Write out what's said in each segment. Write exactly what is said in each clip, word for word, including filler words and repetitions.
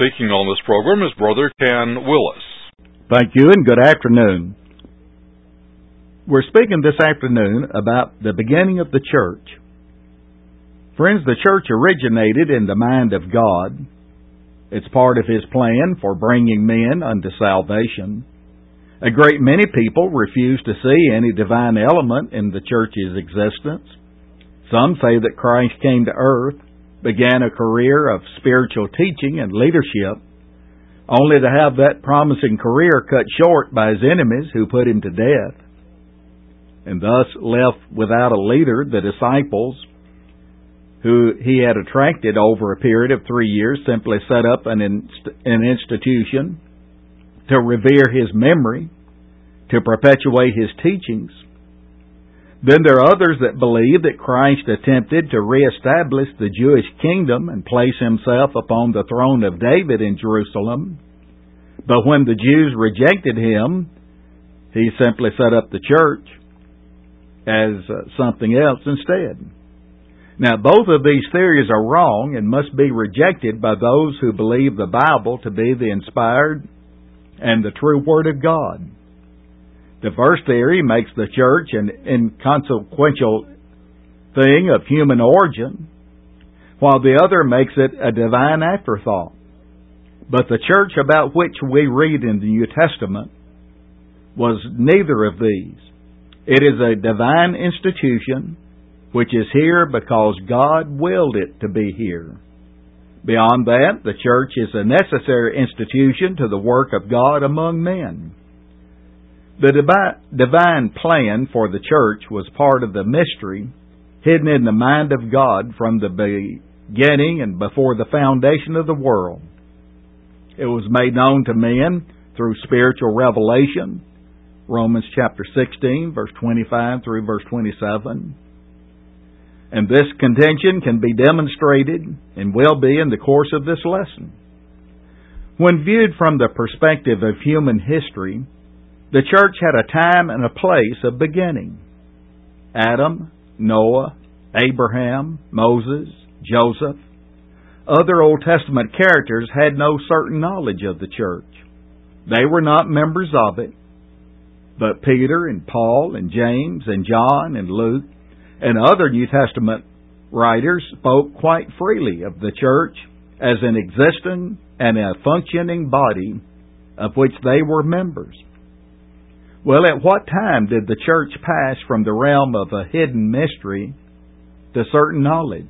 speaking on this program is Brother Ken Willis. Thank you and good afternoon. We're speaking this afternoon about the beginning of the church. Friends, the church originated in the mind of God. It's part of His plan for bringing men unto salvation. A great many people refuse to see any divine element in the church's existence. Some say that Christ came to earth, began a career of spiritual teaching and leadership, only to have that promising career cut short by His enemies who put Him to death, and thus left without a leader the disciples who He had attracted over a period of three years simply set up an, inst- an institution to revere His memory, to perpetuate His teachings. Then there are others that believe that Christ attempted to reestablish the Jewish kingdom and place Himself upon the throne of David in Jerusalem. But when the Jews rejected Him, He simply set up the church as uh, something else instead. Now, both of these theories are wrong and must be rejected by those who believe the Bible to be the inspired and the true Word of God. The first theory makes the church an inconsequential thing of human origin, while the other makes it a divine afterthought. But the church about which we read in the New Testament was neither of these. It is a divine institution which is here because God willed it to be here. Beyond that, the church is a necessary institution to the work of God among men. The divine plan for the church was part of the mystery hidden in the mind of God from the beginning and before the foundation of the world. It was made known to men through spiritual revelation, Romans chapter sixteen, verse twenty-five through verse twenty-seven. And this contention can be demonstrated and will be in the course of this lesson. When viewed from the perspective of human history, the church had a time and a place of beginning. Adam, Noah, Abraham, Moses, Joseph, other Old Testament characters had no certain knowledge of the church. They were not members of it. But Peter and Paul and James and John and Luke and other New Testament writers spoke quite freely of the church as an existing and a functioning body of which they were members. Well, at what time did the church pass from the realm of a hidden mystery to certain knowledge?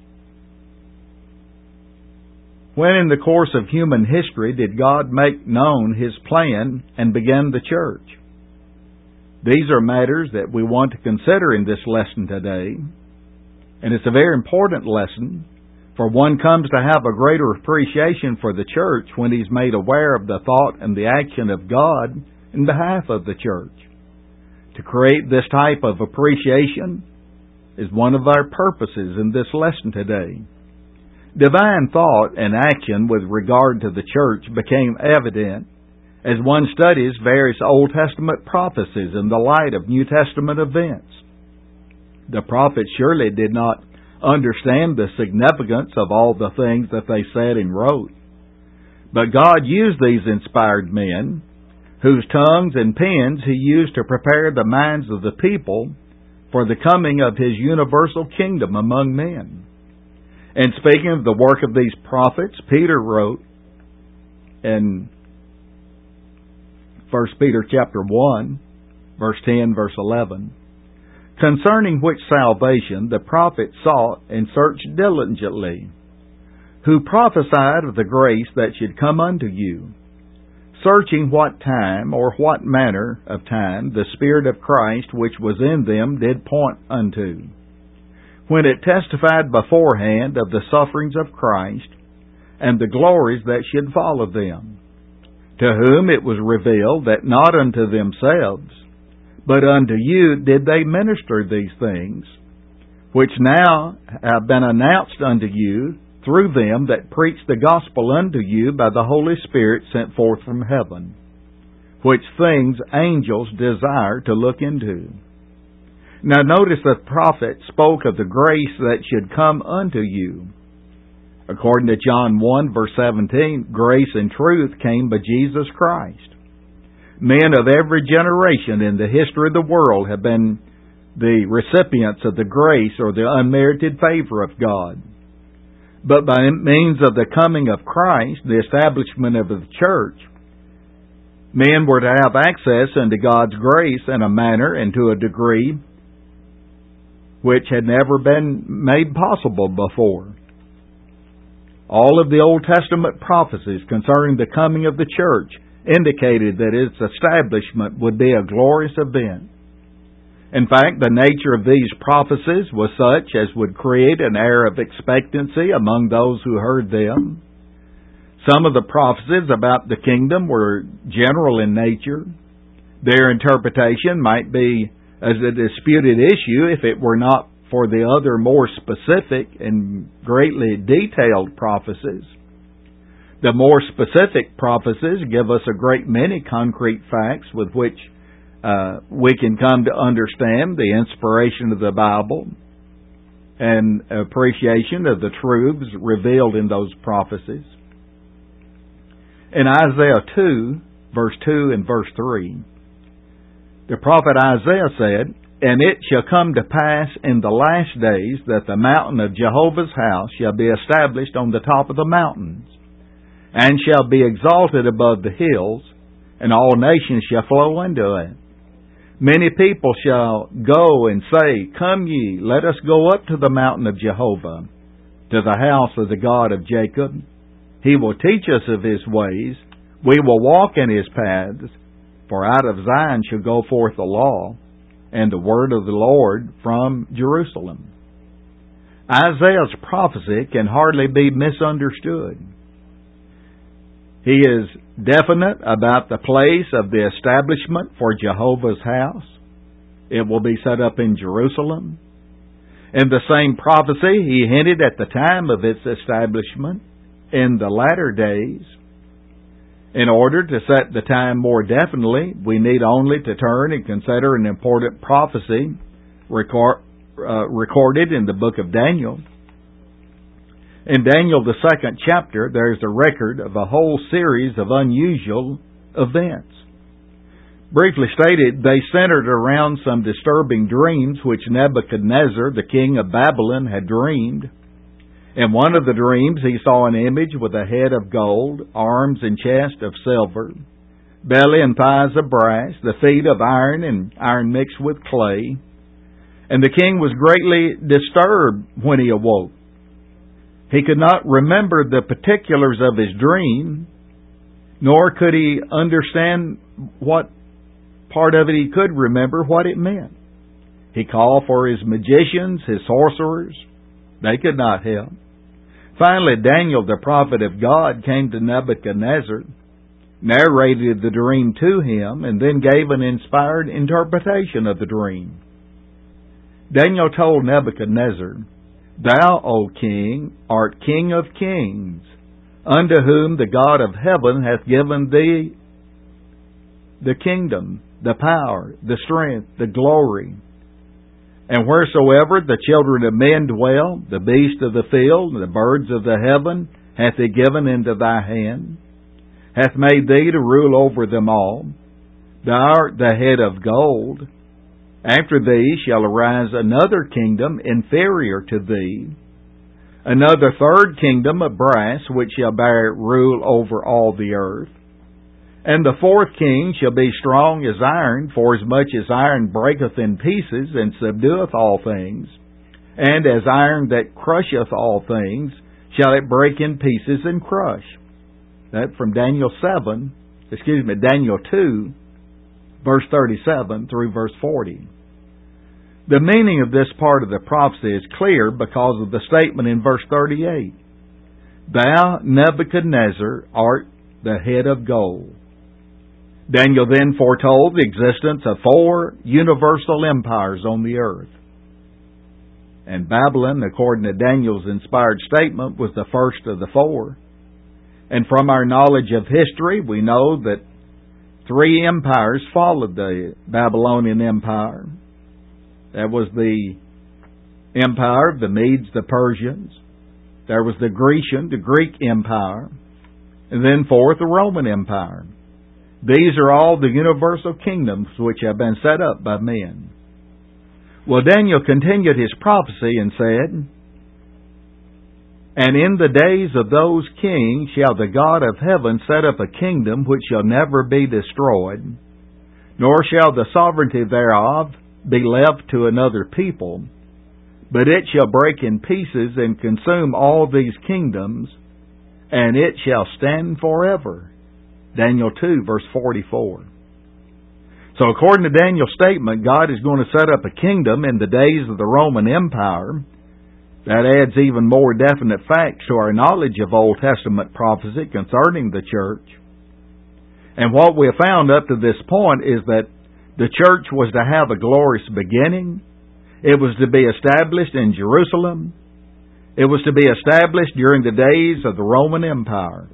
When in the course of human history did God make known His plan and begin the church? These are matters that we want to consider in this lesson today. And it's a very important lesson, for one comes to have a greater appreciation for the church when he's made aware of the thought and the action of God in behalf of the church. To create this type of appreciation is one of our purposes in this lesson today. Divine thought and action with regard to the church became evident as one studies various Old Testament prophecies in the light of New Testament events. The prophets surely did not understand the significance of all the things that they said and wrote. But God used these inspired men, whose tongues and pens He used to prepare the minds of the people for the coming of His universal kingdom among men. And speaking of the work of these prophets, Peter wrote in First Peter chapter one, verse ten, verse eleven, concerning which salvation the prophets sought and searched diligently, who prophesied of the grace that should come unto you, searching what time or what manner of time the Spirit of Christ which was in them did point unto, when it testified beforehand of the sufferings of Christ and the glories that should follow them, to whom it was revealed that not unto themselves, but unto you did they minister these things, which now have been announced unto you through them that preach the gospel unto you by the Holy Spirit sent forth from heaven, which things angels desire to look into. Now notice that the prophet spoke of the grace that should come unto you. According to John one, verse seventeen, grace and truth came by Jesus Christ. Men of every generation in the history of the world have been the recipients of the grace or the unmerited favor of God. But by means of the coming of Christ, the establishment of the church, men were to have access into God's grace in a manner and to a degree which had never been made possible before. All of the Old Testament prophecies concerning the coming of the church indicated that its establishment would be a glorious event. In fact, the nature of these prophecies was such as would create an air of expectancy among those who heard them. Some of the prophecies about the kingdom were general in nature. Their interpretation might be as a disputed issue if it were not for the other more specific and greatly detailed prophecies. The more specific prophecies give us a great many concrete facts with which uh, we can come to understand the inspiration of the Bible and appreciation of the truths revealed in those prophecies. In Isaiah two, verse two and verse three, the prophet Isaiah said, "And it shall come to pass in the last days that the mountain of Jehovah's house shall be established on the top of the mountains, and shall be exalted above the hills, and all nations shall flow into it. Many people shall go and say, Come ye, let us go up to the mountain of Jehovah, to the house of the God of Jacob. He will teach us of His ways. We will walk in His paths. For out of Zion shall go forth the law, and the word of the Lord from Jerusalem." Isaiah's prophecy can hardly be misunderstood. He is definite about the place of the establishment for Jehovah's house. It will be set up in Jerusalem. In the same prophecy, he hinted at the time of its establishment in the latter days. In order to set the time more definitely, we need only to turn and consider an important prophecy record, uh, recorded in the book of Daniel. In Daniel, the second chapter, there is a record of a whole series of unusual events. Briefly stated, they centered around some disturbing dreams which Nebuchadnezzar, the king of Babylon, had dreamed. In one of the dreams, he saw an image with a head of gold, arms and chest of silver, belly and thighs of brass, the feet of iron and iron mixed with clay. And the king was greatly disturbed when he awoke. He could not remember the particulars of his dream, nor could he understand what part of it he could remember what it meant. He called for his magicians, his sorcerers. They could not help. Finally, Daniel, the prophet of God, came to Nebuchadnezzar, narrated the dream to him, and then gave an inspired interpretation of the dream. Daniel told Nebuchadnezzar, "Thou, O king, art king of kings, unto whom the God of heaven hath given thee the kingdom, the power, the strength, the glory. And wheresoever the children of men dwell, the beasts of the field, and the birds of the heaven, hath He given into thy hand, hath made thee to rule over them all. Thou art the head of gold. After thee shall arise another kingdom inferior to thee, another third kingdom of brass, which shall bear rule over all the earth. And the fourth king shall be strong as iron, forasmuch as iron breaketh in pieces, and subdueth all things. And as iron that crusheth all things, shall it break in pieces and crush." That from Daniel seven, excuse me, Daniel two, verse thirty-seven through verse forty. The meaning of this part of the prophecy is clear because of the statement in verse thirty-eight. "Thou, Nebuchadnezzar, art the head of gold." Daniel then foretold the existence of four universal empires on the earth. And Babylon, according to Daniel's inspired statement, was the first of the four. And from our knowledge of history, we know that three empires followed the Babylonian Empire. That was the empire of the Medes, the Persians, There was the Grecian, the Greek Empire, and then fourth, the Roman Empire. These are all the universal kingdoms which have been set up by men. Well, Daniel continued his prophecy and said, "And in the days of those kings shall the God of heaven set up a kingdom which shall never be destroyed, nor shall the sovereignty thereof be left to another people, but it shall break in pieces and consume all these kingdoms, and it shall stand forever." Daniel two, verse forty-four. So according to Daniel's statement, God is going to set up a kingdom in the days of the Roman Empire. That adds even more definite facts to our knowledge of Old Testament prophecy concerning the church. And what we have found up to this point is that the church was to have a glorious beginning. It was to be established in Jerusalem. It was to be established during the days of the Roman Empire.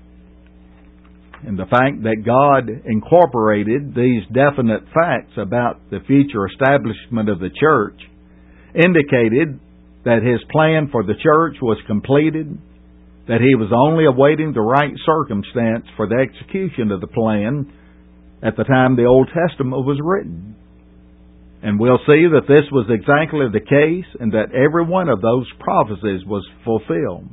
And the fact that God incorporated these definite facts about the future establishment of the church indicated that His plan for the church was completed, that He was only awaiting the right circumstance for the execution of the plan at the time the Old Testament was written. And we'll see that this was exactly the case and that every one of those prophecies was fulfilled.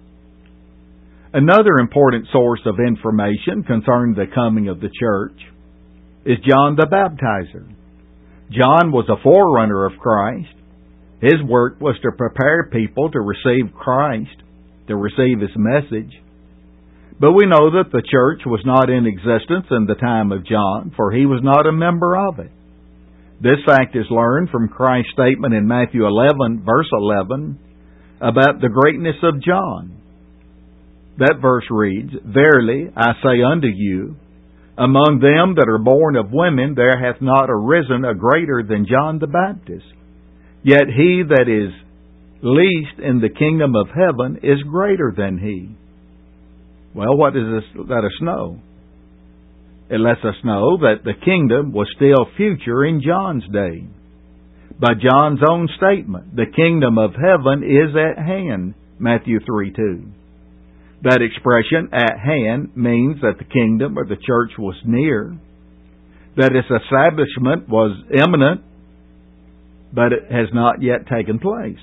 Another important source of information concerning the coming of the church is John the Baptizer. John was a forerunner of Christ. His work was to prepare people to receive Christ, to receive His message. But we know that the church was not in existence in the time of John, for he was not a member of it. This fact is learned from Christ's statement in Matthew eleven, verse eleven, about the greatness of John. That verse reads, "Verily I say unto you, among them that are born of women there hath not arisen a greater than John the Baptist. Yet he that is least in the kingdom of heaven is greater than he." Well, what does this let us know? It lets us know that the kingdom was still future in John's day. By John's own statement, the kingdom of heaven is at hand, Matthew three two. That expression, "at hand," means that the kingdom or the church was near, that its establishment was imminent, but it has not yet taken place.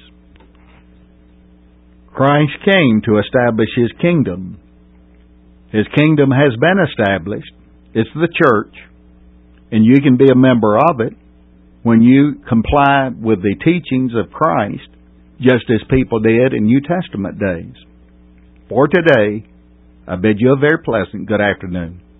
Christ came to establish His kingdom. His kingdom has been established. It's the church, and you can be a member of it when you comply with the teachings of Christ, just as people did in New Testament days. For today, I bid you a very pleasant good afternoon.